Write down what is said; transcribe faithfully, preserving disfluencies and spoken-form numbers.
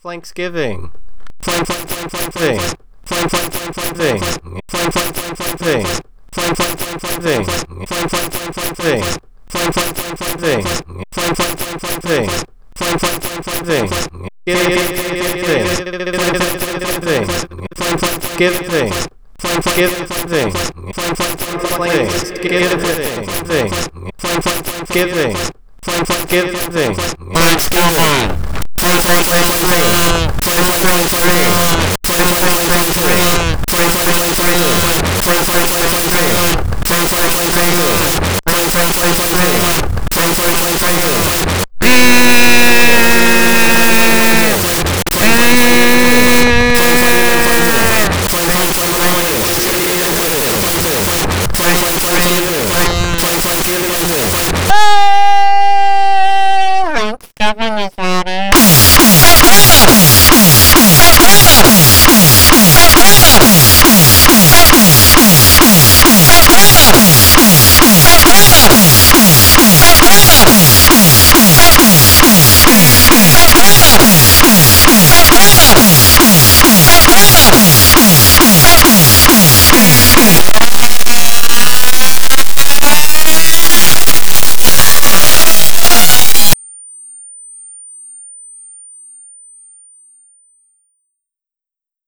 Thanksgiving. Thank thank thank thank thing. Thank thank thank thank thing. Thank thank thank thank thing. Thank thank thank thank thing. Thank thank thank thank thing. Thank thank thank thank thing. Thank thank thank thank thing. Thank thank thank thank thing. Give thing. Thank thank give thing. Thank thank give thing. Thank thank things. Give thing. Thank thank give thing. Thank thank give thing. Thanksgiving. Thank thank thank thing.